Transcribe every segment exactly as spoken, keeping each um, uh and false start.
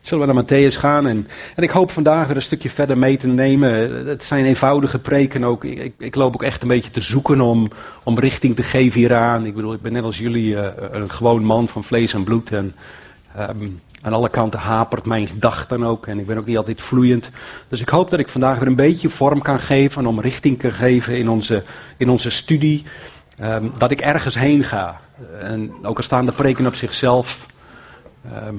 Zullen we naar Matthäus gaan en, en ik hoop vandaag weer een stukje verder mee te nemen. Het zijn eenvoudige preken ook. Ik, ik, ik loop ook echt een beetje te zoeken om, om richting te geven hieraan. Ik bedoel, ik ben net als jullie uh, een gewoon man van vlees en bloed. En um, aan alle kanten hapert mijn dag dan ook. En ik ben ook niet altijd vloeiend. Dus ik hoop dat ik vandaag weer een beetje vorm kan geven en om richting kan geven in onze, in onze studie. Um, dat ik ergens heen ga. En ook al staan de preken op zichzelf. Um,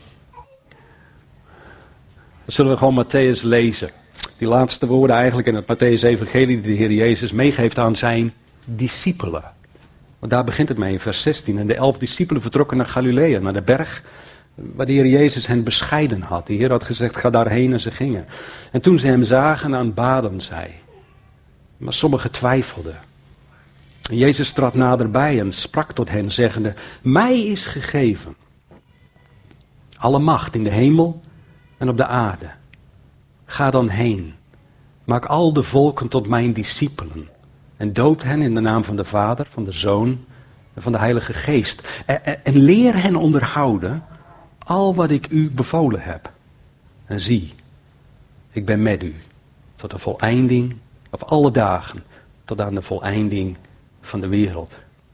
Dan zullen we gewoon Matthäus lezen. Die laatste woorden eigenlijk in het Matthäus-evangelie die de Heer Jezus meegeeft aan zijn discipelen. Want daar begint het mee in vers zestien. En de elf discipelen vertrokken naar Galilea, naar de berg waar de Heer Jezus hen bescheiden had. De Heer had gezegd, ga daarheen en ze gingen. En toen ze hem zagen, aanbaden zij. Maar sommigen twijfelden. En Jezus trad naderbij en sprak tot hen, zeggende, mij is gegeven alle macht in de hemel en op de aarde. Ga dan heen. Maak al de volken tot mijn discipelen. En doop hen in de naam van de Vader, van de Zoon en van de Heilige Geest. En, en, en leer hen onderhouden al wat ik u bevolen heb. En zie, ik ben met u tot de voleinding, of alle dagen, tot aan de voleinding van de wereld.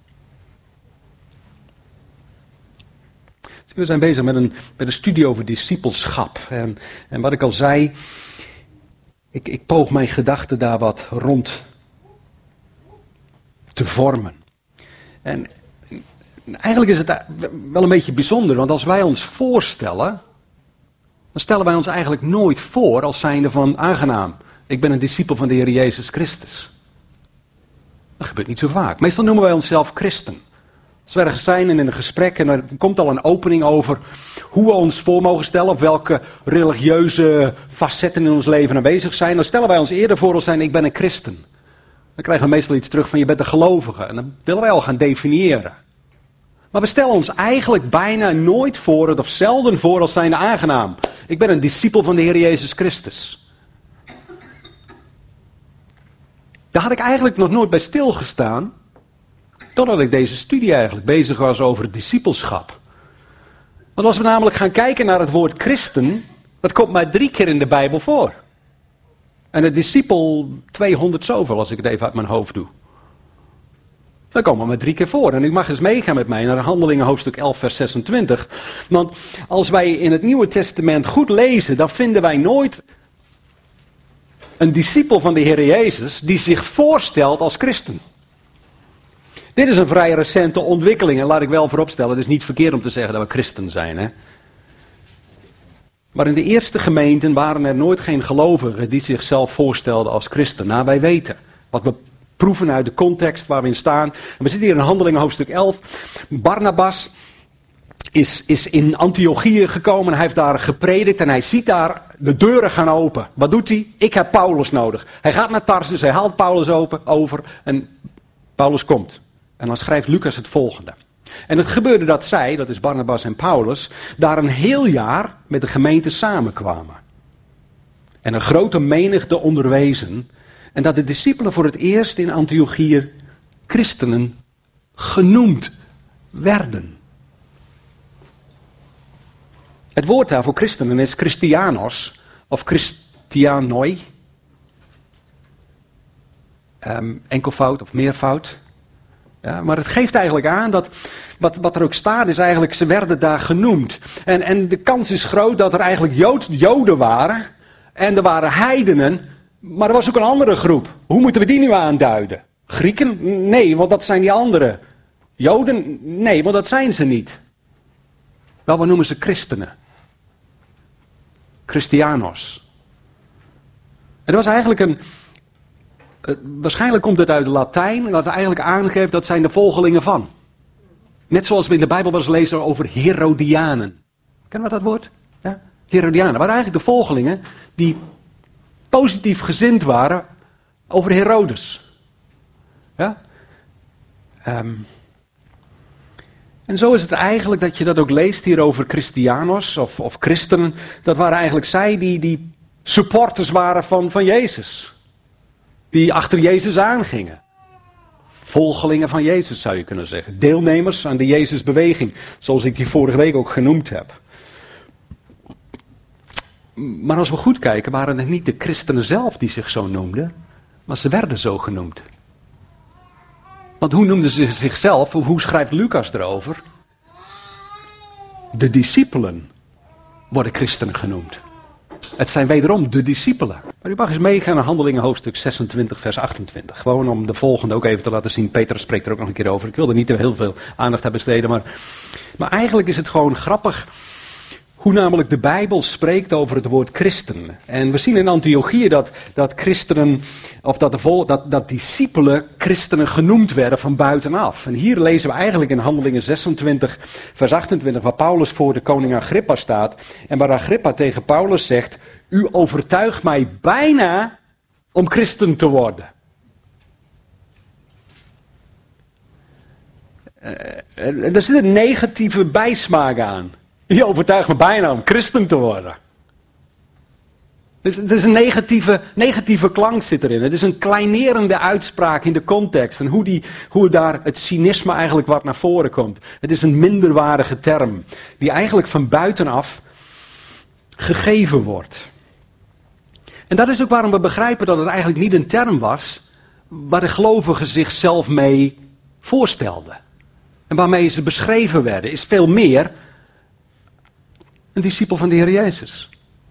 We zijn bezig met een, met een studie over discipelschap. En, en wat ik al zei, ik, ik poog mijn gedachten daar wat rond te vormen. En eigenlijk is het wel een beetje bijzonder, want als wij ons voorstellen, dan stellen wij ons eigenlijk nooit voor als zijnde van aangenaam. Ik ben een discipel van de Heer Jezus Christus. Dat gebeurt niet zo vaak. Meestal noemen wij onszelf christen. Als we ergens zijn en in een gesprek en er komt al een opening over hoe we ons voor mogen stellen, of welke religieuze facetten in ons leven aanwezig zijn, dan stellen wij ons eerder voor als zijn, ik ben een christen. Dan krijgen we meestal iets terug van je bent een gelovige en dan willen wij al gaan definiëren. Maar we stellen ons eigenlijk bijna nooit voor, of zelden voor als zijnde aangenaam. Ik ben een discipel van de Heer Jezus Christus. Daar had ik eigenlijk nog nooit bij stilgestaan. Totdat ik deze studie eigenlijk bezig was over het discipelschap. Want als we namelijk gaan kijken naar het woord christen, dat komt maar drie keer in de Bijbel voor. En het discipel tweehonderd zoveel, als ik het even uit mijn hoofd doe. Dat komt maar drie keer voor. En u mag eens meegaan met mij naar Handelingen hoofdstuk elf vers zesentwintig. Want als wij in het Nieuwe Testament goed lezen, dan vinden wij nooit een discipel van de Heer Jezus die zich voorstelt als christen. Dit is een vrij recente ontwikkeling en laat ik wel vooropstellen, het is niet verkeerd om te zeggen dat we christen zijn. Hè? Maar in de eerste gemeenten waren er nooit geen gelovigen die zichzelf voorstelden als christen. Nou, wij weten wat we proeven uit de context waar we in staan. En we zitten hier in Handelingen hoofdstuk elf. Barnabas is, is in Antiochië gekomen, hij heeft daar gepredikt en hij ziet daar de deuren gaan open. Wat doet hij? Ik heb Paulus nodig. Hij gaat naar Tarsus, hij haalt Paulus open, over en Paulus komt. En dan schrijft Lucas het volgende. En het gebeurde dat zij, dat is Barnabas en Paulus, daar een heel jaar met de gemeente samenkwamen. En een grote menigte onderwezen. En dat de discipelen voor het eerst in Antiochië christenen genoemd werden. Het woord daar voor christenen is Christianos of Christianoi. Um, enkelvoud of meervoud. Ja, maar het geeft eigenlijk aan dat wat, wat er ook staat is eigenlijk, ze werden daar genoemd. En, en de kans is groot dat er eigenlijk Joods, Joden waren. En er waren heidenen. Maar er was ook een andere groep. Hoe moeten we die nu aanduiden? Grieken? Nee, want dat zijn die anderen. Joden? Nee, want dat zijn ze niet. Wel, we noemen ze christenen. Christianos. En dat was eigenlijk een... Uh, waarschijnlijk komt het uit het Latijn en dat het eigenlijk aangeeft dat zijn de volgelingen van. Net zoals we in de Bijbel wel eens lezen over Herodianen. Kennen we dat woord? Ja? Herodianen waren eigenlijk de volgelingen die positief gezind waren over Herodes. Ja? Um, en zo is het eigenlijk dat je dat ook leest hier over Christianos of, of christenen. Dat waren eigenlijk zij die, die supporters waren van, van Jezus. Die achter Jezus aangingen. Volgelingen van Jezus zou je kunnen zeggen. Deelnemers aan de Jezusbeweging. Zoals ik die vorige week ook genoemd heb. Maar als we goed kijken, waren het niet de christenen zelf die zich zo noemden, maar ze werden zo genoemd. Want hoe noemden ze zichzelf, of hoe schrijft Lucas erover? De discipelen worden christenen genoemd. Het zijn wederom de discipelen. Maar u mag eens meegaan naar Handelingen hoofdstuk zesentwintig, vers achtentwintig. Gewoon om de volgende ook even te laten zien. Petrus spreekt er ook nog een keer over. Ik wil er niet heel veel aandacht aan besteden. Maar, maar eigenlijk is het gewoon grappig hoe namelijk de Bijbel spreekt over het woord christen. En we zien in Antiochië dat, dat christenen, of dat, de vol, dat, dat discipelen christenen genoemd werden van buitenaf. En hier lezen we eigenlijk in Handelingen zesentwintig, vers achtentwintig, waar Paulus voor de koning Agrippa staat. En waar Agrippa tegen Paulus zegt, u overtuigt mij bijna om christen te worden. Uh, er zit een negatieve bijsmaak aan. Je overtuigt me bijna om christen te worden. Dus het is een negatieve, negatieve klank zit erin. Het is een kleinerende uitspraak in de context. En hoe, die, hoe daar het cynisme eigenlijk wat naar voren komt. Het is een minderwaardige term. Die eigenlijk van buitenaf gegeven wordt. En dat is ook waarom we begrijpen dat het eigenlijk niet een term was waar de gelovigen zichzelf mee voorstelden. En waarmee ze beschreven werden. Is veel meer een discipel van de Heer Jezus.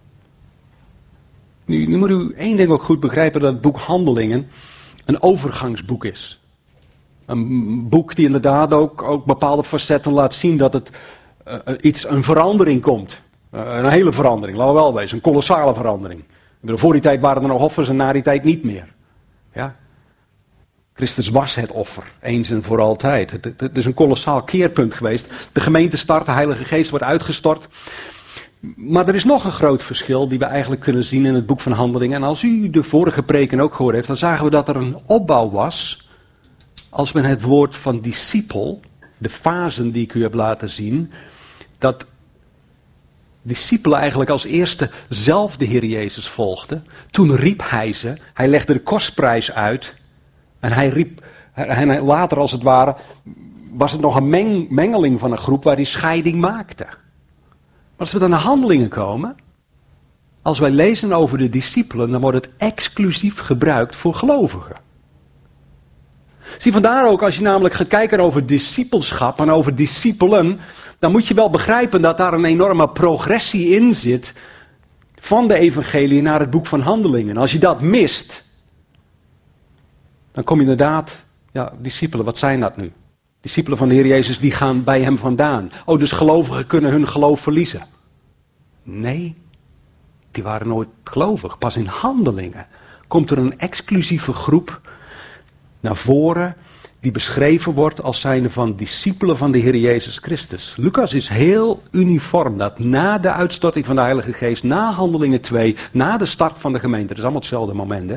Nu, nu moet u één ding ook goed begrijpen, dat het boek Handelingen een overgangsboek is. Een boek die inderdaad ook, ook bepaalde facetten laat zien dat het uh, iets, een verandering komt. Uh, een hele verandering, laten we wel wezen, een kolossale verandering. Ik bedoel, voor die tijd waren er nog offers en na die tijd niet meer. Ja? Christus was het offer, eens en voor altijd. Het, het, het is een kolossaal keerpunt geweest. De gemeente start, de Heilige Geest wordt uitgestort. Maar er is nog een groot verschil die we eigenlijk kunnen zien in het boek van Handelingen. En als u de vorige preken ook gehoord heeft, dan zagen we dat er een opbouw was. Als men het woord van discipel, de fasen die ik u heb laten zien, dat discipelen eigenlijk als eerste zelf de Heer Jezus volgden. Toen riep hij ze, hij legde de kostprijs uit. En hij riep, en later als het ware, was het nog een meng, mengeling van een groep waar die scheiding maakte. Maar als we dan naar Handelingen komen, als wij lezen over de discipelen, dan wordt het exclusief gebruikt voor gelovigen. Zie, vandaar ook, als je namelijk gaat kijken over discipelschap en over discipelen, dan moet je wel begrijpen dat daar een enorme progressie in zit van de evangelie naar het boek van Handelingen. Als je dat mist, dan kom je inderdaad, ja, discipelen, wat zijn dat nu? Discipelen van de Heer Jezus, die gaan bij hem vandaan. Oh, dus gelovigen kunnen hun geloof verliezen. Nee, die waren nooit gelovig. Pas in Handelingen komt er een exclusieve groep naar voren die beschreven wordt als zijnde van discipelen van de Heer Jezus Christus. Lucas is heel uniform dat na de uitstorting van de Heilige Geest, na Handelingen twee, na de start van de gemeente, dat is allemaal hetzelfde moment, hè.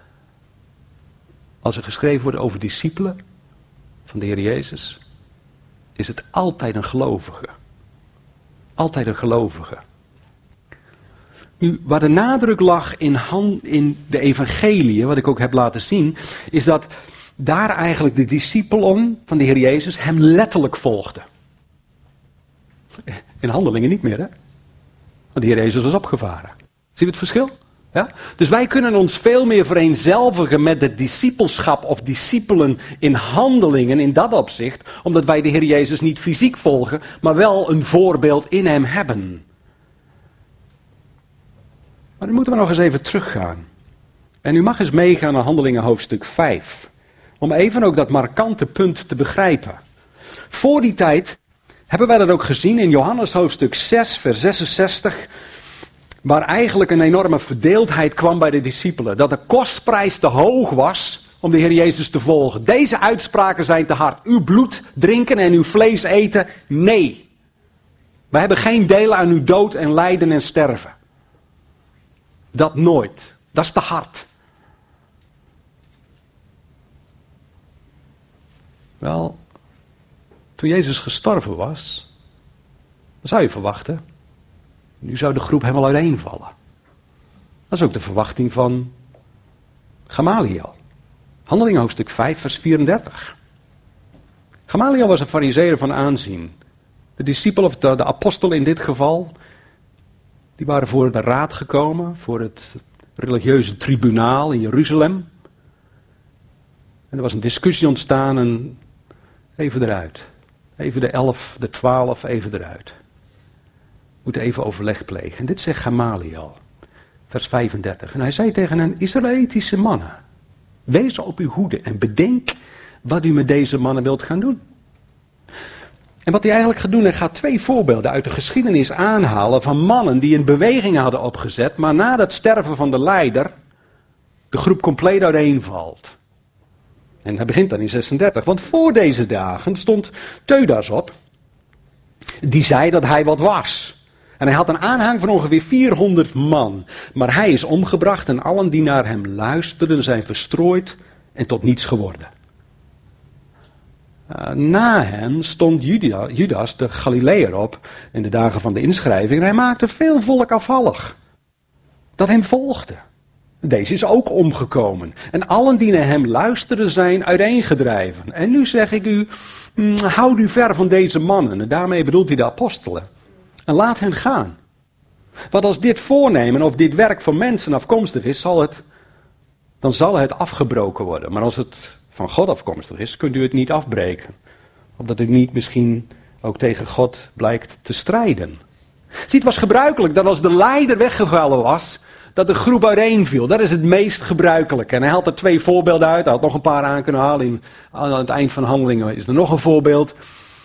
Als er geschreven wordt over discipelen van de Heer Jezus, is het altijd een gelovige. Altijd een gelovige. Nu, waar de nadruk lag in, hand, in de evangelie, wat ik ook heb laten zien, is dat daar eigenlijk de discipelen van de Heer Jezus hem letterlijk volgden. In Handelingen niet meer, hè? Want de Heer Jezus was opgevaren. Zie je het verschil? Ja? Dus wij kunnen ons veel meer vereenzelvigen met het discipelschap of discipelen in Handelingen in dat opzicht, omdat wij de Heer Jezus niet fysiek volgen, maar wel een voorbeeld in hem hebben. Maar nu moeten we nog eens even teruggaan. En u mag eens meegaan naar Handelingen hoofdstuk vijf. Om even ook dat markante punt te begrijpen. Voor die tijd hebben wij dat ook gezien in Johannes hoofdstuk zes, vers zesenzestig. Waar eigenlijk een enorme verdeeldheid kwam bij de discipelen. Dat de kostprijs te hoog was om de Heer Jezus te volgen. Deze uitspraken zijn te hard. Uw bloed drinken en uw vlees eten, nee. Wij hebben geen deel aan uw dood en lijden en sterven. Dat nooit. Dat is te hard. Wel, toen Jezus gestorven was, dan zou je verwachten, nu zou de groep helemaal uiteenvallen. Dat is ook de verwachting van Gamaliel. Handelingen hoofdstuk vijf, vers vierendertig. Gamaliel was een farizeeër van aanzien. De discipel, of de, de apostel in dit geval, Die waren voor de raad gekomen, voor het religieuze tribunaal in Jeruzalem. En er was een discussie ontstaan en even eruit. Even de elf, de twaalf, even eruit. Moet even overleg plegen. En dit zegt Gamaliel, vers vijfendertig. En hij zei tegen hen, Israëlitische mannen, wees op uw hoede en bedenk wat u met deze mannen wilt gaan doen. En wat hij eigenlijk gaat doen, hij gaat twee voorbeelden uit de geschiedenis aanhalen van mannen die een beweging hadden opgezet, maar na het sterven van de leider de groep compleet uiteenvalt. En hij begint dan in zesendertig, want voor deze dagen stond Teudas op, die zei dat hij wat was. En hij had een aanhang van ongeveer vierhonderd man, maar hij is omgebracht en allen die naar hem luisterden zijn verstrooid en tot niets geworden. Uh, na hem stond Juda, Judas de Galileër op in de dagen van de inschrijving en hij maakte veel volk afvallig dat hem volgde. Deze is ook omgekomen en allen die naar hem luisterden zijn uiteengedreven. En nu zeg ik u, mm, houd u ver van deze mannen. En daarmee bedoelt hij de apostelen. En laat hen gaan. Want als dit voornemen of dit werk van mensen afkomstig is, zal het, dan zal het afgebroken worden. Maar als het van God afkomstig is, kunt u het niet afbreken. Omdat u niet misschien ook tegen God blijkt te strijden. Zie, het was gebruikelijk dat als de leider weggevallen was, dat de groep uiteenviel. Dat is het meest gebruikelijke. En hij haalt er twee voorbeelden uit. Hij had nog een paar aan kunnen halen. In, aan het eind van Handelingen is er nog een voorbeeld.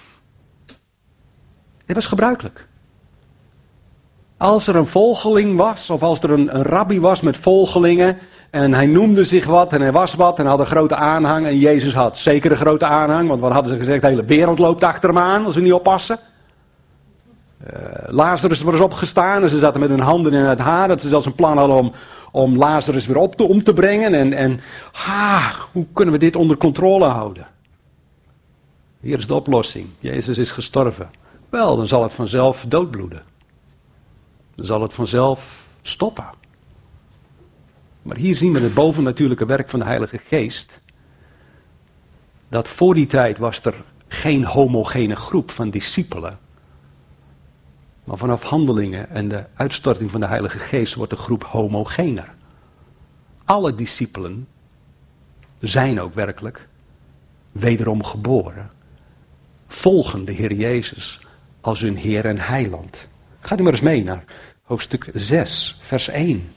Het was gebruikelijk. Als er een volgeling was, of als er een, een rabbi was met volgelingen, en hij noemde zich wat en hij was wat en had een grote aanhang, en Jezus had zeker een grote aanhang, want wat hadden ze gezegd, de hele wereld loopt achter hem aan als we niet oppassen. Uh, Lazarus was opgestaan en ze zaten met hun handen in het haar, dat ze zelfs een plan hadden om, om Lazarus weer op te, om te brengen. En, en ha, hoe kunnen we dit onder controle houden? Hier is de oplossing. Jezus is gestorven. Wel, dan zal het vanzelf doodbloeden. Dan zal het vanzelf stoppen. Maar hier zien we het bovennatuurlijke werk van de Heilige Geest. Dat voor die tijd was er geen homogene groep van discipelen. Maar vanaf Handelingen en de uitstorting van de Heilige Geest wordt de groep homogener. Alle discipelen zijn ook werkelijk wederom geboren. Volgen de Heer Jezus als hun Heer en Heiland. Gaat u maar eens mee naar hoofdstuk zes, vers één.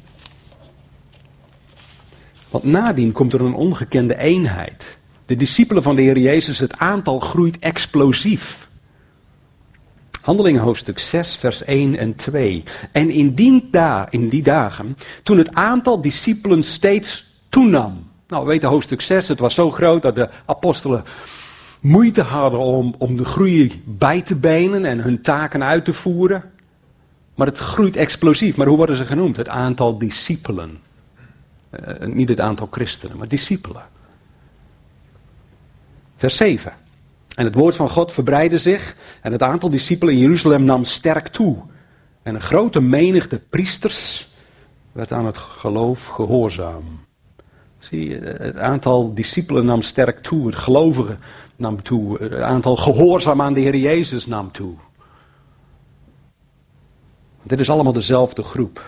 Want nadien komt er een ongekende eenheid. De discipelen van de Heer Jezus, het aantal groeit explosief. Handelingen hoofdstuk zes, vers één en twee. En in die, da- in die dagen, toen het aantal discipelen steeds toenam. Nou, we weten hoofdstuk zes, het was zo groot dat de apostelen moeite hadden om, om de groei bij te benen en hun taken uit te voeren. Maar het groeit explosief. Maar hoe worden ze genoemd? Het aantal discipelen. Uh, niet het aantal christenen, maar discipelen. Vers zeven. En het woord van God verbreidde zich en het aantal discipelen in Jeruzalem nam sterk toe. En een grote menigte priesters werd aan het geloof gehoorzaam. Zie je, het aantal discipelen nam sterk toe, het gelovigen nam toe, het aantal gehoorzaam aan de Heer Jezus nam toe. Dit is allemaal dezelfde groep.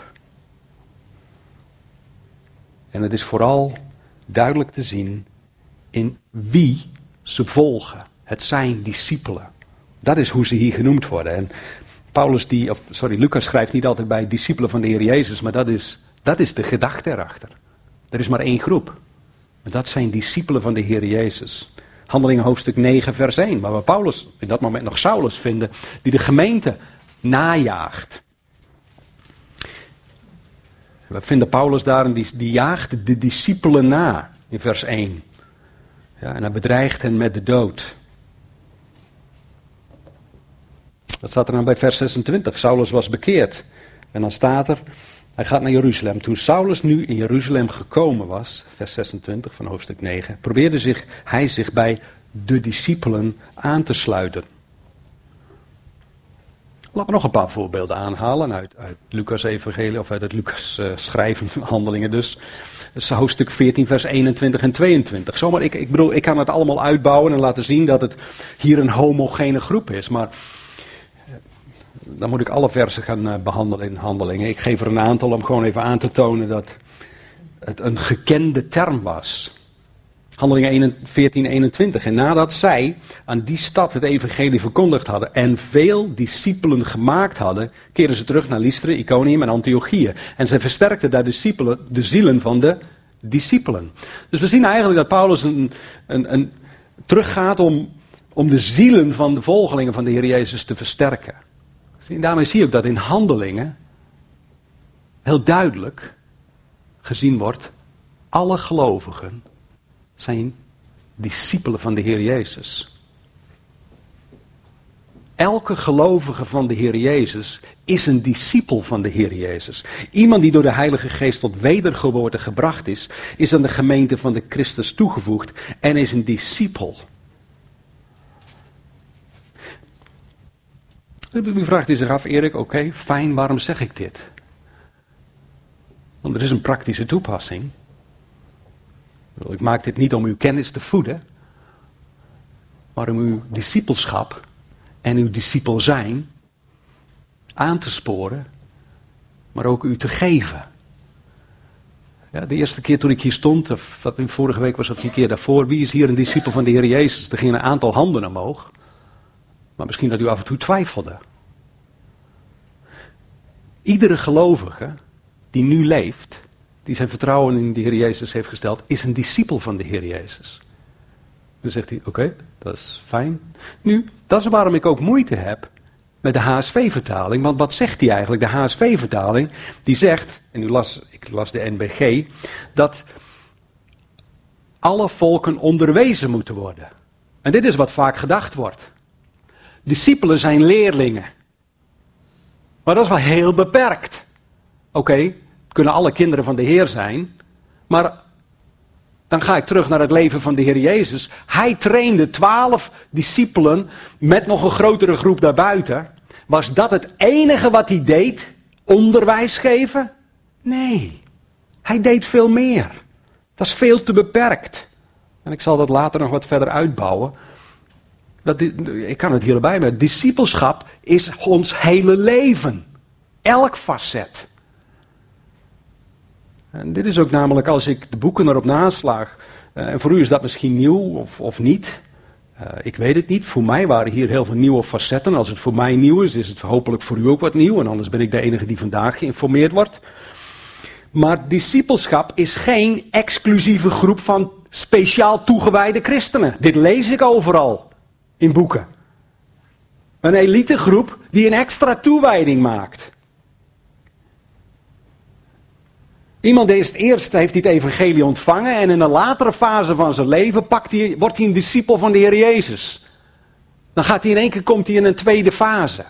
En het is vooral duidelijk te zien in wie ze volgen. Het zijn discipelen. Dat is hoe ze hier genoemd worden. En Paulus die, of sorry, Lucas schrijft niet altijd bij discipelen van de Heer Jezus, maar dat is, dat is de gedachte erachter. Er is maar één groep. En dat zijn discipelen van de Heer Jezus. Handelingen hoofdstuk negen vers één, waar we Paulus, in dat moment nog Saulus vinden, die de gemeente najaagt. We vinden Paulus daar, en die, die jaagt de discipelen na, in vers één. Ja, en hij bedreigt hen met de dood. Dat staat er dan bij vers zesentwintig. Saulus was bekeerd. En dan staat er, hij gaat naar Jeruzalem. Toen Saulus nu in Jeruzalem gekomen was, vers zesentwintig van hoofdstuk negen, probeerde zich, hij zich bij de discipelen aan te sluiten. Laten we nog een paar voorbeelden aanhalen uit, uit Lucas evangelie, of uit het Lucas uh, schrijven van Handelingen dus. Dat is hoofdstuk veertien vers eenentwintig en tweeëntwintig. Zomaar, ik, ik bedoel, ik kan het allemaal uitbouwen en laten zien dat het hier een homogene groep is. Maar dan moet ik alle versen gaan uh, behandelen in Handelingen. Ik geef er een aantal om gewoon even aan te tonen dat het een gekende term was. Handelingen veertien eenentwintig. En nadat zij aan die stad het evangelie verkondigd hadden en veel discipelen gemaakt hadden, keerden ze terug naar Lystra, Iconium en Antiochië. En zij versterkten daar discipelen, de zielen van de discipelen. Dus we zien eigenlijk dat Paulus een, een, een, teruggaat om, om de zielen van de volgelingen van de Heer Jezus te versterken. En daarmee zie je ook dat in Handelingen heel duidelijk gezien wordt, alle gelovigen zijn discipelen van de Heer Jezus. Elke gelovige van de Heer Jezus is een discipel van de Heer Jezus. Iemand die door de Heilige Geest tot wedergeboorte gebracht is, is aan de gemeente van de Christus toegevoegd en is een discipel. U vraagt u zich af, Erik, oké, okay, fijn, waarom zeg ik dit? Want er is een praktische toepassing. Ik maak dit niet om uw kennis te voeden, maar om uw discipelschap en uw discipel zijn aan te sporen, maar ook u te geven. Ja, de eerste keer toen ik hier stond, of wat nu vorige week was of die keer daarvoor, wie is hier een discipel van de Heer Jezus? Er gingen een aantal handen omhoog, maar misschien dat u af en toe twijfelde. Iedere gelovige die nu leeft, die zijn vertrouwen in de Heer Jezus heeft gesteld, is een discipel van de Heer Jezus. Dan zegt hij, oké, okay, dat is fijn. Nu, dat is waarom ik ook moeite heb met de H S V-vertaling. Want wat zegt hij eigenlijk? De H S V-vertaling, die zegt, en u las, ik las de N B G, dat alle volken onderwezen moeten worden. En dit is wat vaak gedacht wordt. Discipelen zijn leerlingen. Maar dat is wel heel beperkt. Oké, okay, kunnen alle kinderen van de Heer zijn, maar dan ga ik terug naar het leven van de Heer Jezus. Hij trainde twaalf discipelen met nog een grotere groep daarbuiten. Was dat het enige wat hij deed? Onderwijs geven? Nee, hij deed veel meer. Dat is veel te beperkt. En ik zal dat later nog wat verder uitbouwen. Dat, ik kan het hierbij, maar discipelschap is ons hele leven. Elk facet. En dit is ook namelijk, als ik de boeken erop naslaag, uh, en voor u is dat misschien nieuw of, of niet, uh, ik weet het niet. Voor mij waren hier heel veel nieuwe facetten. Als het voor mij nieuw is, is het hopelijk voor u ook wat nieuw. En anders ben ik de enige die vandaag geïnformeerd wordt. Maar discipelschap is geen exclusieve groep van speciaal toegewijde christenen. Dit lees ik overal in boeken. Een elitegroep die een extra toewijding maakt. Iemand die het eerst heeft dit evangelie ontvangen en in een latere fase van zijn leven pakt hij, wordt hij een discipel van de Heer Jezus. Dan gaat hij in één keer, komt hij in een tweede fase.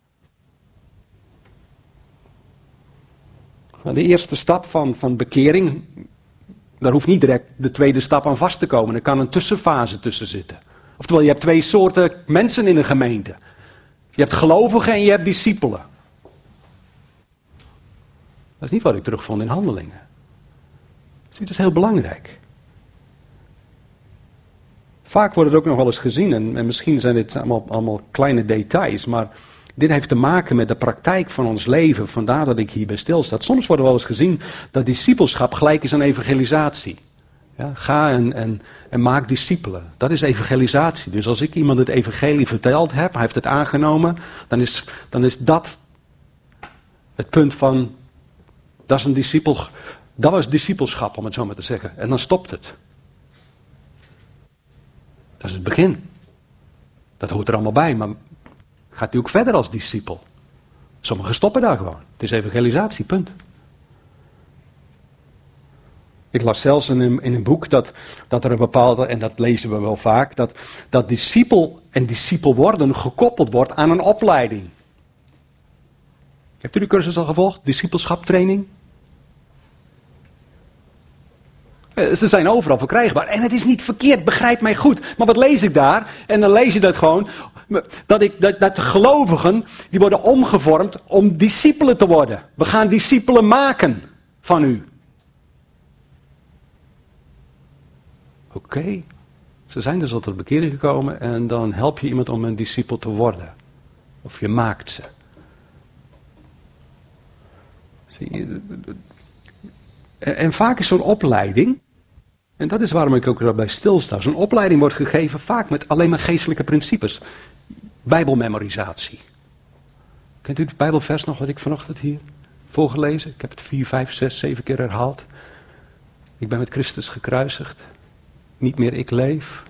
De eerste stap van, van bekering, daar hoeft niet direct de tweede stap aan vast te komen. Er kan een tussenfase tussen zitten. Oftewel, je hebt twee soorten mensen in een gemeente. Je hebt gelovigen en je hebt discipelen. Dat is niet wat ik terugvond in Handelingen. Dus dit is heel belangrijk. Vaak wordt het ook nog wel eens gezien, en, en misschien zijn dit allemaal, allemaal kleine details, maar dit heeft te maken met de praktijk van ons leven, vandaar dat ik hierbij stilsta. Soms wordt er wel eens gezien dat discipelschap gelijk is aan evangelisatie. Ja, ga en, en, en maak discipelen. Dat is evangelisatie. Dus als ik iemand het evangelie verteld heb, hij heeft het aangenomen, dan is, dan is dat het punt van, dat is een discipel, dat was discipelschap, om het zo maar te zeggen. En dan stopt het. Dat is het begin. Dat hoort er allemaal bij, maar gaat u ook verder als discipel? Sommigen stoppen daar gewoon. Het is evangelisatie, punt. Ik las zelfs in een, in een boek dat, dat er een bepaalde, en dat lezen we wel vaak, dat, dat discipel en discipel worden gekoppeld wordt aan een opleiding. Heeft u de cursus al gevolgd? Discipelschaptraining? Ze zijn overal verkrijgbaar. En het is niet verkeerd, begrijp mij goed. Maar wat lees ik daar? En dan lees je dat gewoon. Dat, ik, dat, dat de gelovigen, die worden omgevormd om discipelen te worden. We gaan discipelen maken van u. Oké. Okay. Ze zijn dus al tot bekering gekomen en dan help je iemand om een discipel te worden. Of je maakt ze. Zie je? En, en vaak is zo'n opleiding, en dat is waarom ik ook erbij stilsta, zo'n opleiding wordt gegeven vaak met alleen maar geestelijke principes. Bijbelmemorisatie. Kent u het Bijbelvers nog wat ik vanochtend hier voorgelezen? Ik heb het vier, vijf, zes, zeven keer herhaald. Ik ben met Christus gekruisigd. Niet meer ik leef.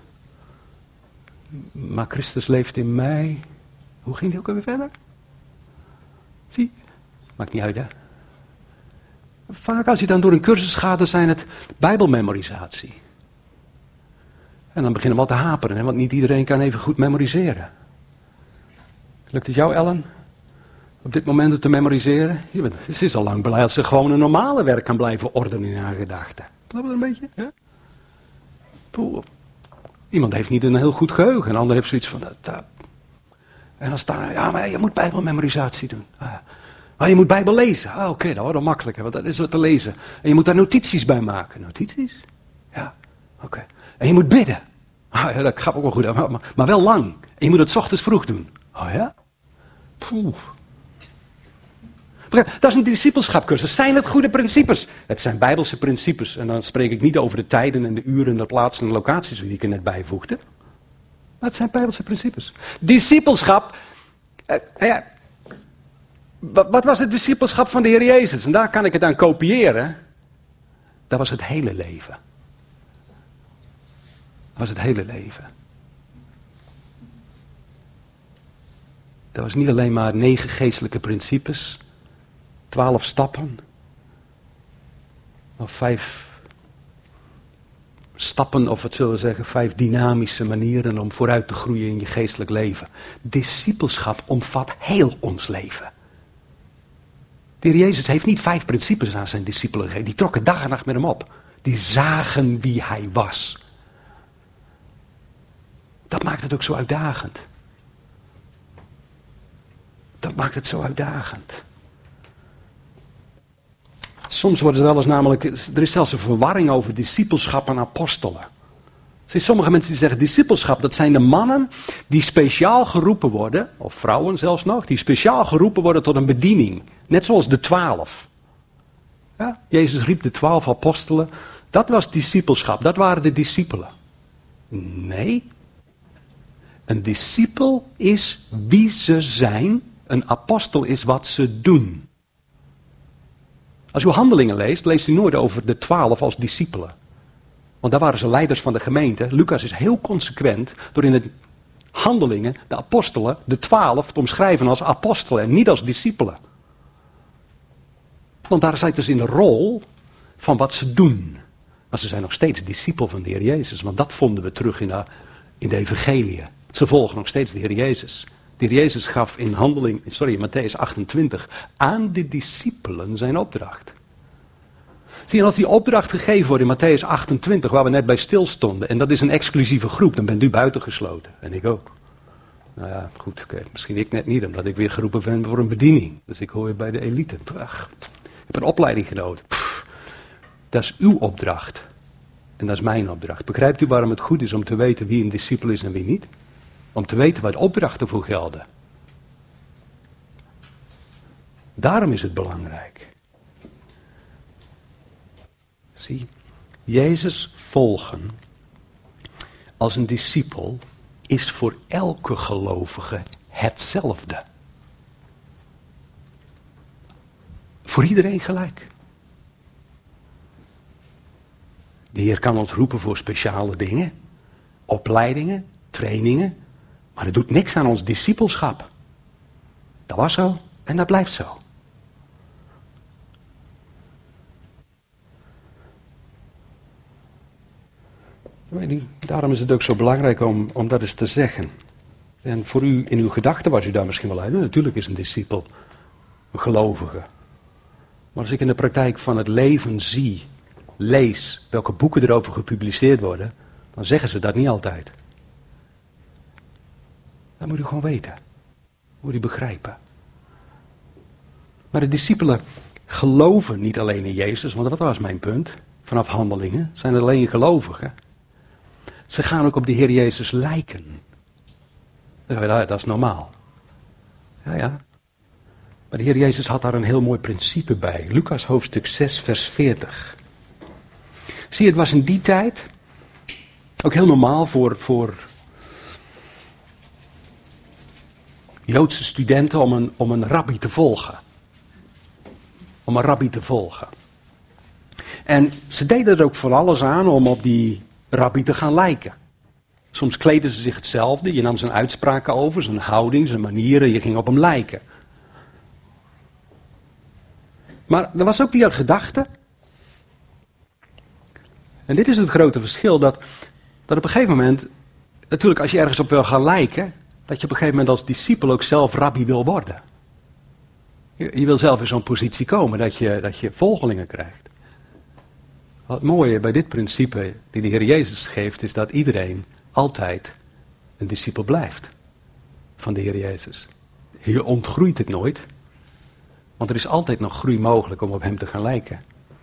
Maar Christus leeft in mij. Hoe ging die ook alweer verder? Zie, maakt niet uit hè. Vaak als je dan door een cursus gaat, dan zijn het bijbelmemorisatie. En dan beginnen we wat te haperen, hè, want niet iedereen kan even goed memoriseren. Lukt het jou, Ellen, op dit moment te memoriseren? Je bent, het is al lang blij als ze gewoon een normale werk kan blijven ordenen in haar gedachten. Klopt dat een beetje? Ja? Poeh. Iemand heeft niet een heel goed geheugen, een ander heeft zoiets van... Dat, dat. En dan staan ja, maar je moet bijbelmemorisatie doen. Ah, maar je moet bijbel lezen. Ah, oké, okay, dat wordt dan makkelijker, want dat is wat te lezen. En je moet daar notities bij maken. Notities? Ja, oké. Okay. En je moet bidden. Ah, ja, dat gaat ook wel goed, maar, maar, maar wel lang. En je moet het 's ochtends vroeg doen. Oh ja? Poeh. Dat is een discipelschapcursus. Zijn het goede principes? Het zijn bijbelse principes. En dan spreek ik niet over de tijden en de uren en de plaatsen en de locaties die ik er net bijvoegde. Maar het zijn bijbelse principes. Discipelschap. Eh, ja, wat, wat was het discipelschap van de Heer Jezus? En daar kan ik het aan kopiëren. Dat was het hele leven. Dat was het hele leven. Dat was niet alleen maar negen geestelijke principes. Twaalf stappen. Of vijf stappen, of wat zullen we zeggen, vijf dynamische manieren om vooruit te groeien in je geestelijk leven. Discipelschap omvat heel ons leven. De Heer Jezus heeft niet vijf principes aan zijn discipelen gegeven. Die trokken dag en nacht met hem op. Die zagen wie hij was. Dat maakt het ook zo uitdagend. Dat maakt het zo uitdagend. Soms worden ze wel eens namelijk, er is zelfs een verwarring over discipelschap en apostelen. Er zijn sommige mensen die zeggen, discipelschap, dat zijn de mannen die speciaal geroepen worden, of vrouwen zelfs nog, die speciaal geroepen worden tot een bediening. Net zoals de twaalf. Ja, Jezus riep de twaalf apostelen, dat was discipelschap, dat waren de discipelen. Nee, een discipel is wie ze zijn, een apostel is wat ze doen. Als u Handelingen leest, leest u nooit over de twaalf als discipelen. Want daar waren ze leiders van de gemeente. Lucas is heel consequent door in het Handelingen de apostelen, de twaalf, te omschrijven als apostelen en niet als discipelen. Want daar zitten ze in de rol van wat ze doen. Maar ze zijn nog steeds discipel van de Heer Jezus. Want dat vonden we terug in de, in de evangelie. Ze volgen nog steeds de Heer Jezus. De Heer Jezus gaf in handeling, sorry, in Matthäus achtentwintig aan de discipelen zijn opdracht. Zie je, als die opdracht gegeven wordt in Matthäus achtentwintig, waar we net bij stilstonden, en dat is een exclusieve groep, dan bent u buitengesloten. En ik ook. Nou ja, goed, okay. Misschien ik net niet, omdat ik weer geroepen ben voor een bediening. Dus ik hoor je bij de elite. Ach, ik heb een opleiding genoten. Pff, dat is uw opdracht. En dat is mijn opdracht. Begrijpt u waarom het goed is om te weten wie een discipel is en wie niet? Om te weten wat opdrachten voor gelden. Daarom is het belangrijk. Zie, Jezus volgen als een discipel is voor elke gelovige hetzelfde. Voor iedereen gelijk. De Heer kan ons roepen voor speciale dingen, opleidingen, trainingen. Maar het doet niks aan ons discipelschap. Dat was zo en dat blijft zo. Daarom is het ook zo belangrijk om, om dat eens te zeggen. En voor u, in uw gedachten was u daar misschien wel uit. Natuurlijk is een discipel een gelovige. Maar als ik in de praktijk van het leven zie, lees, welke boeken erover gepubliceerd worden, dan zeggen ze dat niet altijd. Dat moet u gewoon weten. Moet u begrijpen. Maar de discipelen geloven niet alleen in Jezus, want dat was mijn punt. Vanaf Handelingen zijn het alleen gelovigen. Ze gaan ook op de Heer Jezus lijken. Ja, dat is normaal. Ja, ja. Maar de Heer Jezus had daar een heel mooi principe bij. Lucas hoofdstuk zes, vers veertig. Zie je, het was in die tijd ook heel normaal voor, voor Joodse studenten om een, om een rabbi te volgen. Om een rabbi te volgen. En ze deden er ook voor alles aan om op die rabbi te gaan lijken. Soms kleden ze zich hetzelfde. Je nam zijn uitspraken over, zijn houding, zijn manieren. Je ging op hem lijken. Maar er was ook die gedachte. En dit is het grote verschil. Dat, dat op een gegeven moment. Natuurlijk als je ergens op wil gaan lijken. Dat je op een gegeven moment als discipel ook zelf rabbi wil worden. Je, je wil zelf in zo'n positie komen. Dat je, dat je volgelingen krijgt. Wat het mooie bij dit principe die de Heer Jezus geeft. Is dat iedereen altijd een discipel blijft. Van de Heer Jezus. Je ontgroeit het nooit. Want er is altijd nog groei mogelijk om op hem te gaan lijken.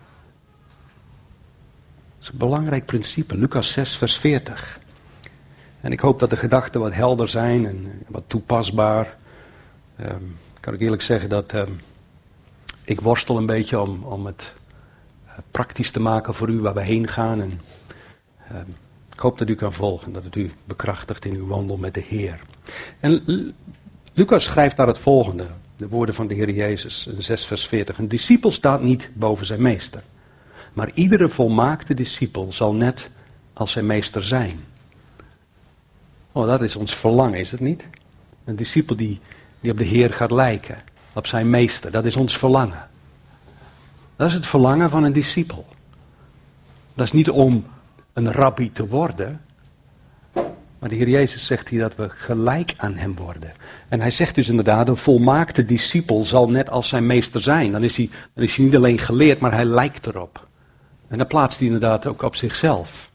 Dat is een belangrijk principe. Lucas zes vers veertig. En ik hoop dat de gedachten wat helder zijn en wat toepasbaar. Um, kan ik eerlijk zeggen dat um, ik worstel een beetje om, om het uh, praktisch te maken voor u waar we heen gaan. En, um, ik hoop dat u kan volgen, dat het u bekrachtigt in uw wandel met de Heer. En L- Lucas schrijft daar het volgende. De woorden van de Heer Jezus, zes vers veertig. Een discipel staat niet boven zijn meester. Maar iedere volmaakte discipel zal net als zijn meester zijn. Oh, dat is ons verlangen, is het niet? Een discipel die, die op de Heer gaat lijken. Op zijn meester, dat is ons verlangen. Dat is het verlangen van een discipel. Dat is niet om een rabbi te worden. Maar de Heer Jezus zegt hier dat we gelijk aan hem worden. En hij zegt dus inderdaad, een volmaakte discipel zal net als zijn meester zijn. Dan is hij, dan is hij niet alleen geleerd, maar hij lijkt erop. En dan plaatst hij inderdaad ook op zichzelf.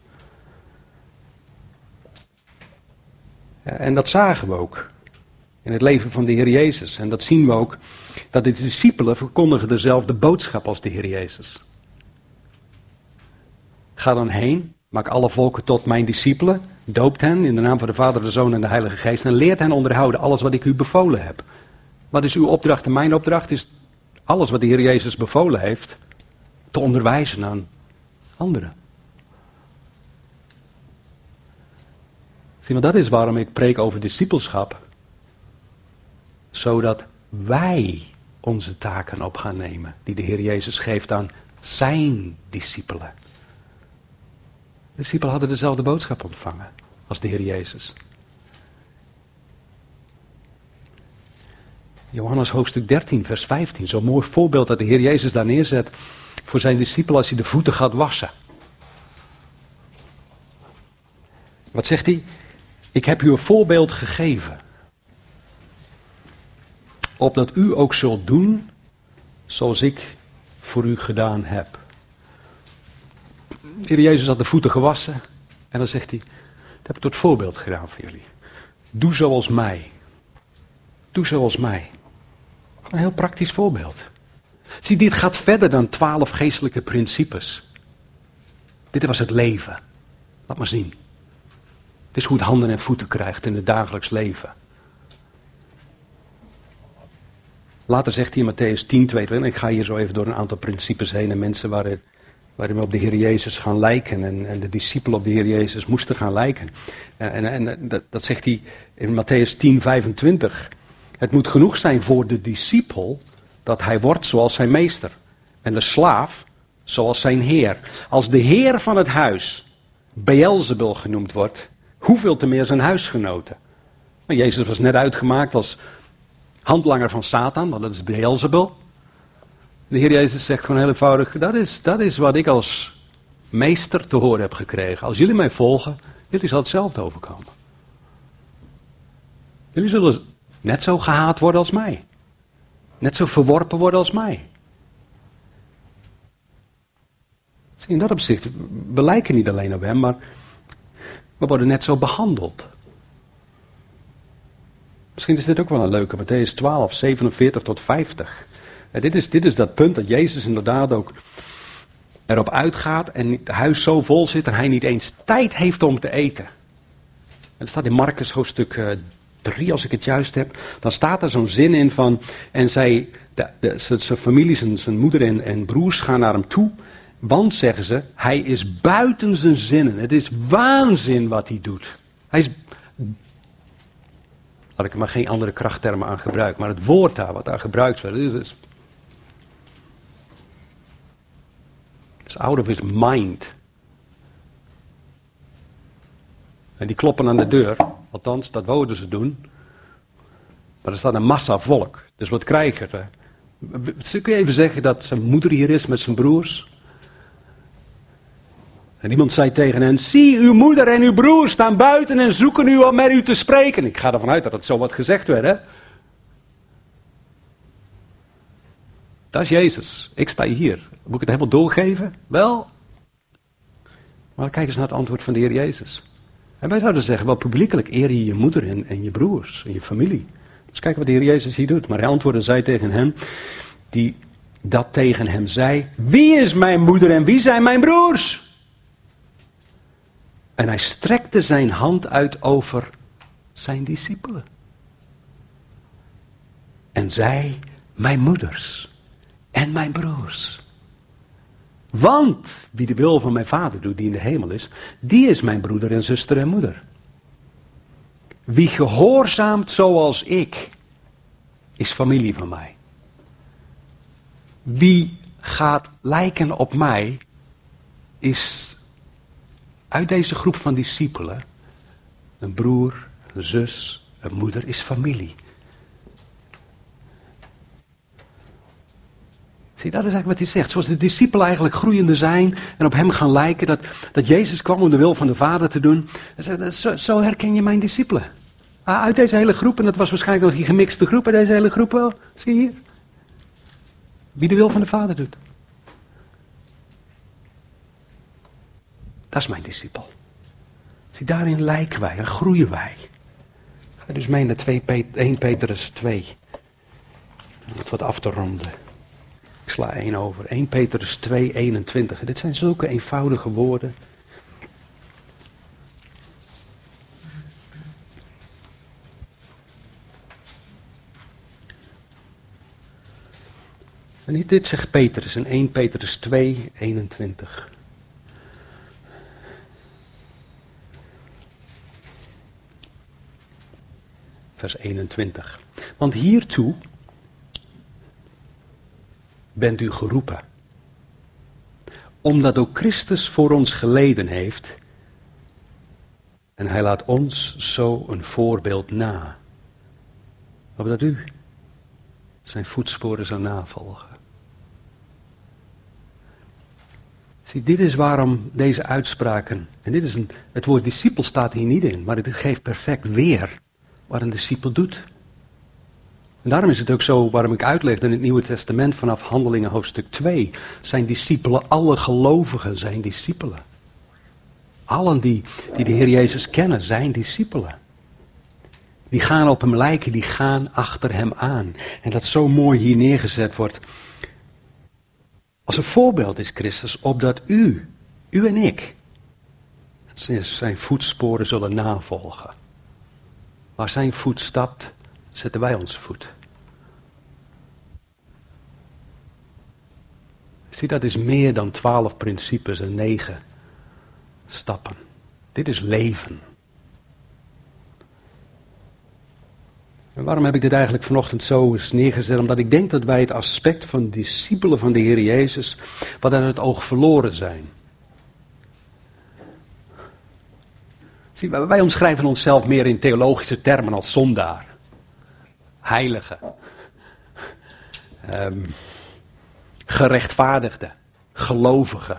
Ja, en dat zagen we ook in het leven van de Heer Jezus. En dat zien we ook, dat de discipelen verkondigen dezelfde boodschap als de Heer Jezus. Ga dan heen, maak alle volken tot mijn discipelen. Doopt hen in de naam van de Vader, de Zoon en de Heilige Geest. En leert hen onderhouden alles wat ik u bevolen heb. Wat is uw opdracht en mijn opdracht? Is alles wat de Heer Jezus bevolen heeft te onderwijzen aan anderen. Zie, maar dat is waarom ik preek over discipelschap. Zodat wij onze taken op gaan nemen. Die de Heer Jezus geeft aan zijn discipelen. De discipelen hadden dezelfde boodschap ontvangen als de Heer Jezus. Johannes hoofdstuk dertien vers vijftien. Zo'n mooi voorbeeld dat de Heer Jezus daar neerzet voor zijn discipelen als hij de voeten gaat wassen. Wat zegt hij? Ik heb u een voorbeeld gegeven. Opdat u ook zult doen zoals ik voor u gedaan heb. De Heer Jezus had de voeten gewassen. En dan zegt hij, dat heb ik tot voorbeeld gedaan voor jullie. Doe zoals mij. Doe zoals mij. Een heel praktisch voorbeeld. Zie, dit gaat verder dan twaalf geestelijke principes. Dit was het leven. Laat maar zien. Dit is hoe het handen en voeten krijgt in het dagelijks leven. Later zegt hij in Mattheüs tien, tweeëntwintig, ik ga hier zo even door een aantal principes heen en mensen waarin, waarin we op de Heer Jezus gaan lijken en, en de discipelen op de Heer Jezus moesten gaan lijken. En, en, en dat, dat zegt hij in Mattheüs tien, vijfentwintig. Het moet genoeg zijn voor de discipel dat hij wordt zoals zijn meester en de slaaf zoals zijn heer. Als de heer van het huis Beelzebul genoemd wordt, hoeveel te meer zijn huisgenoten. Maar Jezus was net uitgemaakt als handlanger van Satan, want dat is Beelzebul. De Heer Jezus zegt gewoon heel eenvoudig, dat is, dat is wat ik als meester te horen heb gekregen. Als jullie mij volgen, jullie zal hetzelfde overkomen. Jullie zullen net zo gehaat worden als mij. Net zo verworpen worden als mij. Zie, in dat opzicht, we lijken niet alleen op hem, maar we worden net zo behandeld. Misschien is dit ook wel een leuke, Mattheüs twaalf, zevenenveertig tot vijftig. En dit, is, dit is dat punt dat Jezus inderdaad ook erop uitgaat en het huis zo vol zit en hij niet eens tijd heeft om te eten. En dat staat in Marcus hoofdstuk drie als ik het juist heb, dan staat er zo'n zin in van, en zij, de, de, zijn familie, zijn, zijn moeder en, en broers gaan naar hem toe, want, zeggen ze, hij is buiten zijn zinnen. Het is waanzin wat hij doet. Hij is, laat ik er maar geen andere krachttermen aan gebruiken, maar het woord daar, wat daar gebruikt wordt, is, is, is out of his mind. En die kloppen aan de deur, althans, dat wouden ze doen. Maar er staat een massa volk, dus wat krijg je er? Kun je even zeggen dat zijn moeder hier is met zijn broers? En iemand zei tegen hen, zie, uw moeder en uw broer staan buiten en zoeken u om met u te spreken. Ik ga ervan uit dat het zo wat gezegd werd, hè? Dat is Jezus. Ik sta hier. Moet ik het helemaal doorgeven? Wel. Maar kijk eens naar het antwoord van de Heer Jezus. En wij zouden zeggen, wel publiekelijk eer je je moeder en, en je broers en je familie. Dus kijk wat de Heer Jezus hier doet. Maar hij antwoordde, zei tegen hen, die dat tegen hem zei, wie is mijn moeder en wie zijn mijn broers? En hij strekte zijn hand uit over zijn discipelen. En zei, mijn moeders en mijn broers. Want wie de wil van mijn vader doet, die in de hemel is, die is mijn broeder en zuster en moeder. Wie gehoorzaamt zoals ik, is familie van mij. Wie gaat lijken op mij, is uit deze groep van discipelen, een broer, een zus, een moeder, is familie. Zie, dat is eigenlijk wat hij zegt. Zoals de discipelen eigenlijk groeiende zijn en op hem gaan lijken, dat, dat Jezus kwam om de wil van de Vader te doen. Zo, zo herken je mijn discipelen. Uit deze hele groep, en dat was waarschijnlijk nog die gemixte groep, uit deze hele groep wel, zie je hier. Wie de wil van de Vader doet. Dat is mijn discipel. Zie, daarin lijken wij en groeien wij. Ga dus mee naar eerste Petrus twee. Om het wat af te ronden. Ik sla één over. eerste Petrus twee, eenentwintig. Dit zijn zulke eenvoudige woorden. En dit zegt Petrus in eerste Petrus twee, eenentwintig. Vers eenentwintig. Want hiertoe bent u geroepen. Omdat ook Christus voor ons geleden heeft. En hij laat ons zo een voorbeeld na. Opdat u zijn voetsporen zou navolgen. Zie, dit is waarom deze uitspraken, en dit is een, het woord discipel staat hier niet in, maar het geeft perfect weer wat een discipel doet. En daarom is het ook zo, waarom ik uitlegde in het Nieuwe Testament vanaf Handelingen hoofdstuk twee, zijn discipelen, alle gelovigen zijn discipelen. Allen die, die de Heer Jezus kennen, zijn discipelen. Die gaan op hem lijken, die gaan achter hem aan. En dat zo mooi hier neergezet wordt. Als een voorbeeld is Christus, opdat u, u en ik, zijn voetsporen zullen navolgen. Waar zijn voet stapt, zetten wij onze voet. Zie, dat is meer dan twaalf principes en negen stappen. Dit is leven. En waarom heb ik dit eigenlijk vanochtend zo eens neergezet? Omdat ik denk dat wij het aspect van discipelen van de Heer Jezus wat uit het oog verloren zijn. Zie, wij omschrijven onszelf meer in theologische termen als zondaar. Heilige. Um, gerechtvaardigde. Gelovige.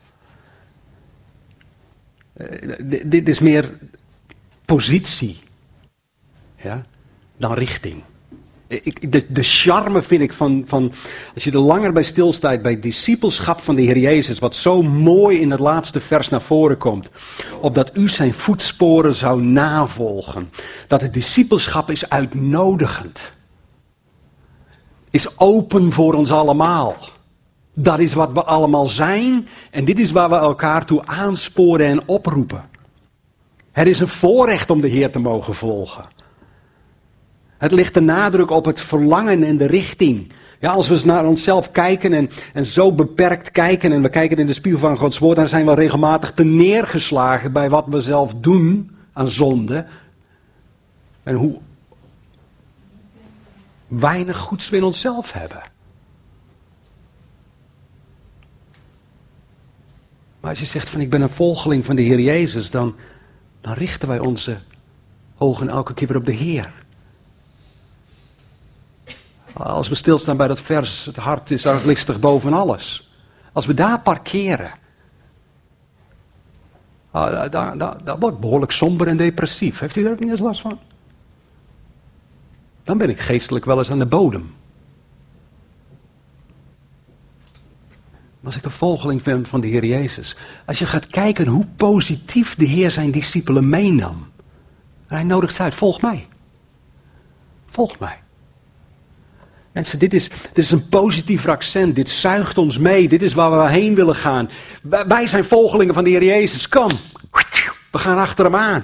Uh, d- dit is meer positie. Ja, dan richting. Ik, de, de charme vind ik van, van, als je er langer bij stilstaat, bij het discipelschap van de Heer Jezus, wat zo mooi in het laatste vers naar voren komt, opdat u zijn voetsporen zou navolgen. Dat het discipelschap is uitnodigend. Is open voor ons allemaal. Dat is wat we allemaal zijn en dit is waar we elkaar toe aansporen en oproepen. Het is een voorrecht om de Heer te mogen volgen. Het ligt de nadruk op het verlangen en de richting. Ja, als we eens naar onszelf kijken en, en zo beperkt kijken en we kijken in de spiegel van Gods woord, dan zijn we regelmatig te neergeslagen bij wat we zelf doen aan zonde. En hoe weinig goeds we in onszelf hebben. Maar als je zegt van ik ben een volgeling van de Heer Jezus, dan, dan richten wij onze ogen elke keer weer op de Heer. Als we stilstaan bij dat vers, het hart is arglistig boven alles. Als we daar parkeren, dat, dat, dat, dat wordt behoorlijk somber en depressief. Heeft u daar ook niet eens last van? Dan ben ik geestelijk wel eens aan de bodem. Als ik een volgeling ben van de Heer Jezus. Als je gaat kijken hoe positief de Heer zijn discipelen meenam. En hij nodigt ze uit, volg mij. Volg mij. Mensen, dit is, dit is een positief accent. Dit zuigt ons mee. Dit is waar we heen willen gaan. Wij zijn volgelingen van de Heer Jezus. Kom. We gaan achter hem aan.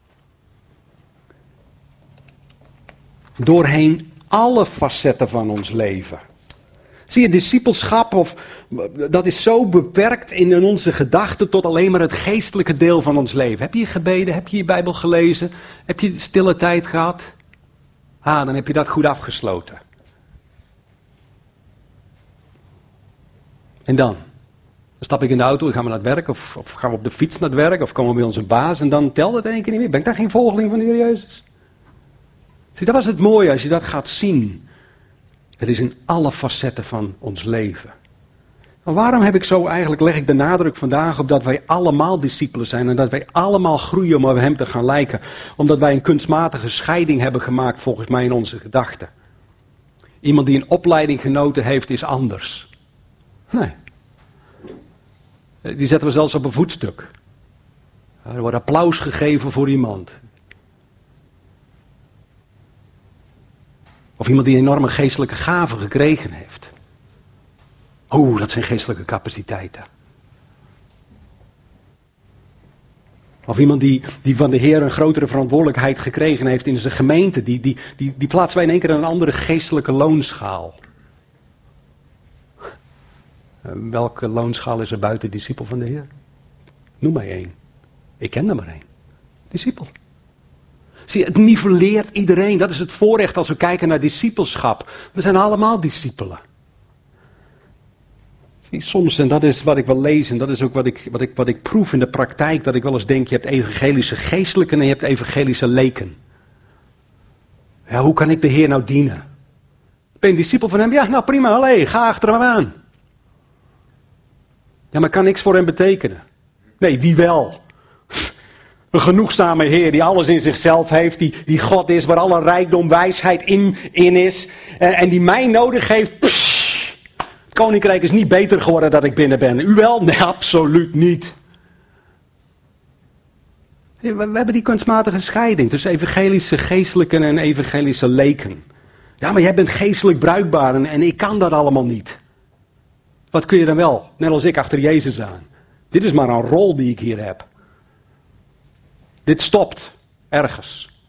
Doorheen alle facetten van ons leven. Zie je, discipelschap, of, dat is zo beperkt in onze gedachten tot alleen maar het geestelijke deel van ons leven. Heb je gebeden? Heb je je Bijbel gelezen? Heb je stille tijd gehad? Ah, dan heb je dat goed afgesloten. En dan? Dan stap ik in de auto en gaan we naar het werk, of, of gaan we op de fiets naar het werk, of komen we bij onze baas en dan telt het één keer niet meer. Ben ik daar geen volgeling van de Heer Jezus? Zie, dat was het mooie als je dat gaat zien. Het is in alle facetten van ons leven. Maar waarom heb ik zo eigenlijk, leg ik de nadruk vandaag op dat wij allemaal discipelen zijn en dat wij allemaal groeien om op hem te gaan lijken. Omdat wij een kunstmatige scheiding hebben gemaakt volgens mij in onze gedachten. Iemand die een opleiding genoten heeft is anders. Nee. Die zetten we zelfs op een voetstuk. Er wordt applaus gegeven voor iemand. Of iemand die een enorme geestelijke gaven gekregen heeft. Oeh, dat zijn geestelijke capaciteiten. Of iemand die, die van de Heer een grotere verantwoordelijkheid gekregen heeft in zijn gemeente. Die, die, die, die plaatsen wij in één keer in een andere geestelijke loonschaal. Welke loonschaal is er buiten discipel van de Heer? Noem mij één. Ik ken er maar één. Discipel. Zie, het nivelleert iedereen. Dat is het voorrecht als we kijken naar discipelschap. We zijn allemaal discipelen. Zie, soms, en dat is wat ik wil lezen, dat is ook wat ik, wat, ik, wat ik proef in de praktijk, dat ik wel eens denk, je hebt evangelische geestelijken en je hebt evangelische leken. Ja, hoe kan ik de Heer nou dienen? Ben je een discipel van hem? Ja, nou prima, allee, ga achter hem aan. Ja, maar ik kan niks voor hem betekenen. Nee, wie wel? Een genoegzame Heer die alles in zichzelf heeft, die, die God is, waar alle rijkdom, wijsheid in, in is. En, en die mij nodig heeft. Pssst, het koninkrijk is niet beter geworden dat ik binnen ben. U wel? Nee, absoluut niet. We, we hebben die kunstmatige scheiding tussen evangelische geestelijken en evangelische leken. Ja, maar jij bent geestelijk bruikbaar en, en ik kan dat allemaal niet. Wat kun je dan wel? Net als ik achter Jezus aan. Dit is maar een rol die ik hier heb. Dit stopt ergens.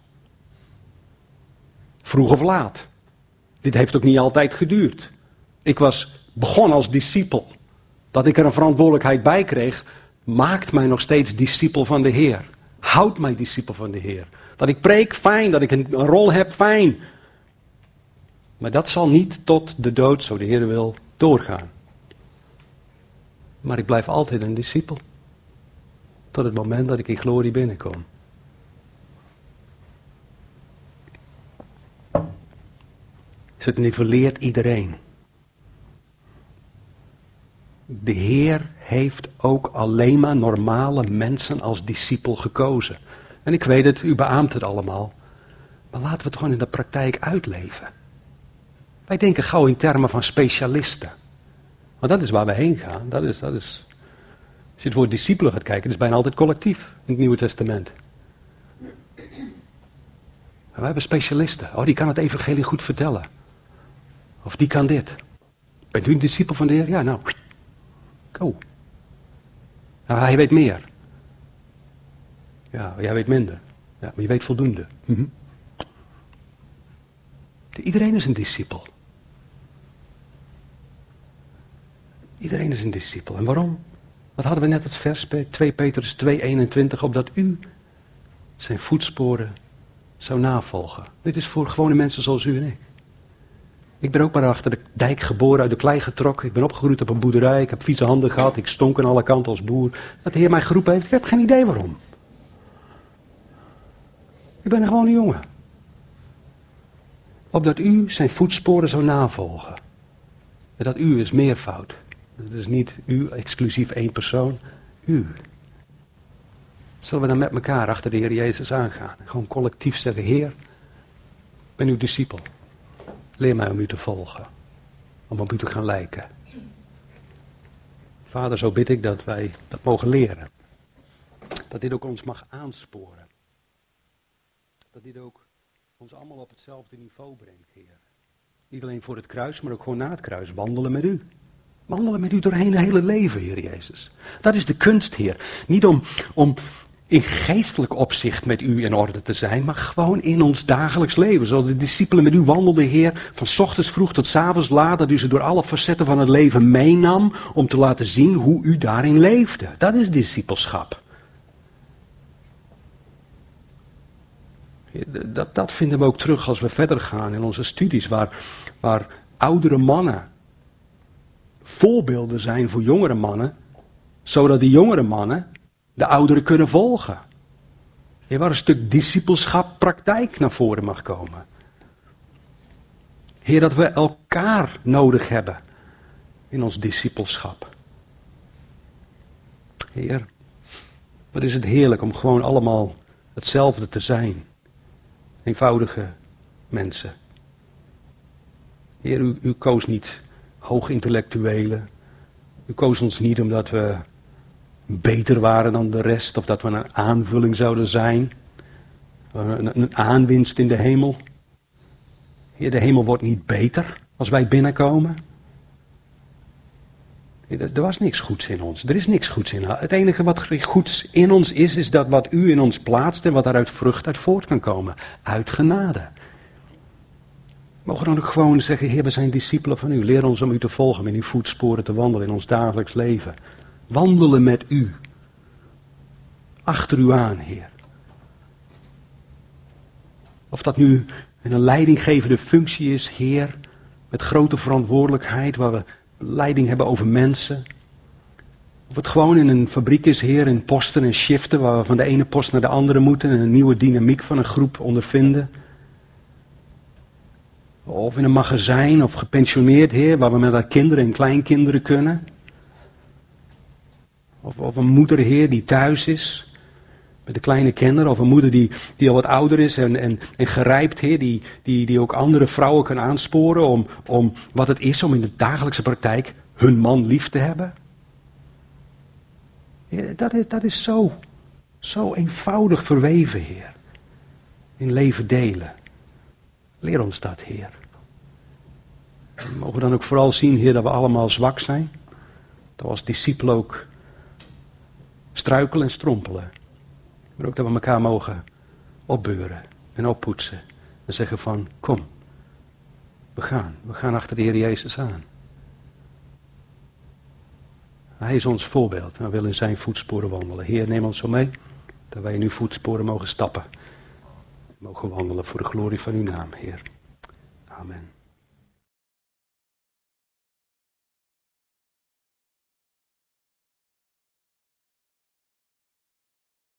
Vroeg of laat. Dit heeft ook niet altijd geduurd. Ik was begonnen als discipel. Dat ik er een verantwoordelijkheid bij kreeg, maakt mij nog steeds discipel van de Heer. Houdt mij discipel van de Heer. Dat ik preek, fijn. Dat ik een, een rol heb, fijn. Maar dat zal niet tot de dood, zo de Heer wil, doorgaan. Maar ik blijf altijd een discipel. Tot het moment dat ik in glorie binnenkom. Dus het nivelleert iedereen. De Heer heeft ook alleen maar normale mensen als discipel gekozen. En ik weet het, u beaamt het allemaal. Maar laten we het gewoon in de praktijk uitleven. Wij denken gauw in termen van specialisten. Want dat is waar we heen gaan. Dat is, dat is, als je het woord discipelen gaat kijken, dat is bijna altijd collectief in het Nieuwe Testament. Maar we hebben specialisten. Oh, die kan het evangelie goed vertellen. Of die kan dit. Bent u een discipel van de Heer? Ja, nou. Go. Nou, hij weet meer. Ja, jij weet minder. Ja, maar je weet voldoende. Mm-hmm. Iedereen is een discipel. Iedereen is een discipel. En waarom? Wat hadden we net het vers bij twee Petrus twee eenentwintig, opdat u zijn voetsporen zou navolgen. Dit is voor gewone mensen zoals u en ik. Ik ben ook maar achter de dijk geboren, uit de klei getrokken. Ik ben opgegroeid op een boerderij, ik heb vieze handen gehad, ik stonk aan alle kanten als boer. Dat de Heer mij geroepen heeft, ik heb geen idee waarom. Ik ben een gewone jongen. Opdat u zijn voetsporen zou navolgen. En dat u is meervoud. Dus niet u, exclusief één persoon, u. Zullen we dan met elkaar achter de Heer Jezus aangaan? Gewoon collectief zeggen, Heer, ik ben uw discipel. Leer mij om u te volgen. Om op u te gaan lijken. Vader, zo bid ik dat wij dat mogen leren. Dat dit ook ons mag aansporen. Dat dit ook ons allemaal op hetzelfde niveau brengt, Heer. Niet alleen voor het kruis, maar ook gewoon na het kruis. Wandelen met u. Wandelen met u doorheen het hele leven, Heer Jezus. Dat is de kunst, Heer. Niet om, om in geestelijk opzicht met u in orde te zijn, maar gewoon in ons dagelijks leven. Zoals de discipelen met u wandelden, Heer, van 's ochtends vroeg tot 's avonds laat, dat u ze door alle facetten van het leven meenam, om te laten zien hoe u daarin leefde. Dat is discipelschap. Dat, dat vinden we ook terug als we verder gaan in onze studies, waar, waar oudere mannen voorbeelden zijn voor jongere mannen, zodat die jongere mannen de ouderen kunnen volgen. Hier waar een stuk discipelschap praktijk naar voren mag komen. Heer, dat we elkaar nodig hebben in ons discipelschap. Heer, wat is het heerlijk om gewoon allemaal hetzelfde te zijn. Eenvoudige mensen. Heer, u, u koos niet hoogintellectuelen. U koos ons niet omdat we beter waren dan de rest, of dat we een aanvulling zouden zijn. Een, een aanwinst in de hemel. Heer, de hemel wordt niet beter als wij binnenkomen. Heer, er was niks goeds in ons. Er is niks goeds in ons. Het enige wat goeds in ons is, is dat wat u in ons plaatst en wat daaruit vrucht uit voort kan komen. Uit genade. We mogen dan ook gewoon zeggen, Heer, we zijn discipelen van u. Leer ons om u te volgen, in uw voetsporen te wandelen in ons dagelijks leven. Wandelen met u. Achter u aan, Heer. Of dat nu een leidinggevende functie is, Heer, met grote verantwoordelijkheid, waar we leiding hebben over mensen. Of het gewoon in een fabriek is, Heer, in posten en shiften, waar we van de ene post naar de andere moeten en een nieuwe dynamiek van een groep ondervinden. Of in een magazijn, of gepensioneerd, Heer, waar we met haar kinderen en kleinkinderen kunnen. Of, of een moeder, Heer, die thuis is, met de kleine kinderen. Of een moeder die, die al wat ouder is en, en, en gerijpt, Heer, die, die, die ook andere vrouwen kan aansporen om, om wat het is om in de dagelijkse praktijk hun man lief te hebben. Heer, dat is, dat is zo, zo eenvoudig verweven, Heer. In leven delen. Leer ons dat, Heer. We mogen dan ook vooral zien, Heer, dat we allemaal zwak zijn. Dat we als discipelen ook struikelen en strompelen. Maar ook dat we elkaar mogen opbeuren en oppoetsen. En zeggen van, kom, we gaan. We gaan achter de Heer Jezus aan. Hij is ons voorbeeld. We willen in zijn voetsporen wandelen. Heer, neem ons zo mee, dat wij in uw voetsporen mogen stappen. Mogen wandelen voor de glorie van uw naam, Heer. Amen.